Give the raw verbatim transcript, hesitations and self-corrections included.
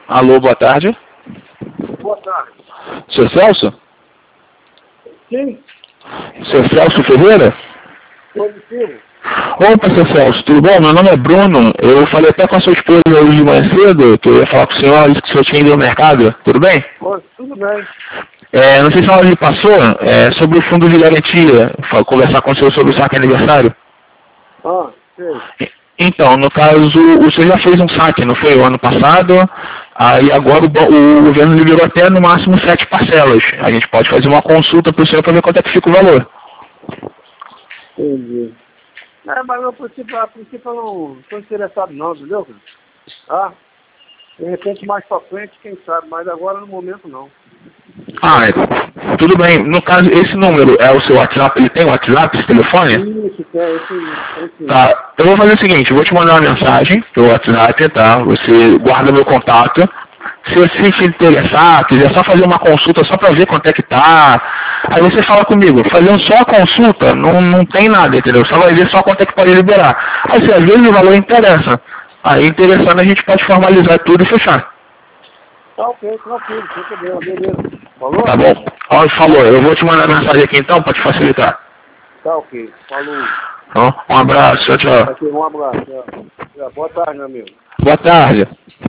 Alô, boa tarde. Boa tarde. Seu Celso? Quem? Seu Celso Ferreira? Positivo. Opa, seu Celso, tudo bom? Meu nome é Bruno. Eu falei até com a sua esposa hoje de manhã cedo, que eu ia falar com o senhor, disse que o senhor tinha ido ao mercado. Tudo bem? Oi, tudo bem. É, não sei se ela lhe passou, é, sobre o fundo de garantia, fa- conversar com o senhor sobre o saque aniversário. Ah, sei. Então, no caso, o senhor já fez um saque, não foi? O ano passado, aí agora o, bo- o governo liberou até no máximo sete parcelas. A gente pode fazer uma consulta para o senhor para ver quanto é que fica o valor. Entendi. É, mas eu, a princípio, a princípio eu não estou interessado não, entendeu? Ah, de repente mais pra frente, quem sabe, mas agora no momento não. Ah, é, tudo bem. No caso, esse número é o seu WhatsApp? Ele tem WhatsApp, esse telefone? Isso, é, esse, esse. Tá, eu vou fazer o seguinte, eu vou te mandar uma mensagem pelo WhatsApp, tá? Você guarda meu contato. Se você se interessar, quiser só fazer uma consulta só pra ver quanto é que tá, aí você fala comigo, fazendo só a consulta, não, não tem nada, entendeu? Só vai ver só quanto é que pode liberar. Aí se às vezes o valor interessa. Aí interessando a gente pode formalizar tudo e fechar. Tá ok, tranquilo, sem problema, beleza. Falou? Tá bom? Ó, falou, eu vou te mandar a mensagem aqui então pra te facilitar. Tá ok, falou. Então, um abraço, tchau, tchau. Ok, um abraço. Tchau. Tchau. Boa tarde, meu amigo. Boa tarde.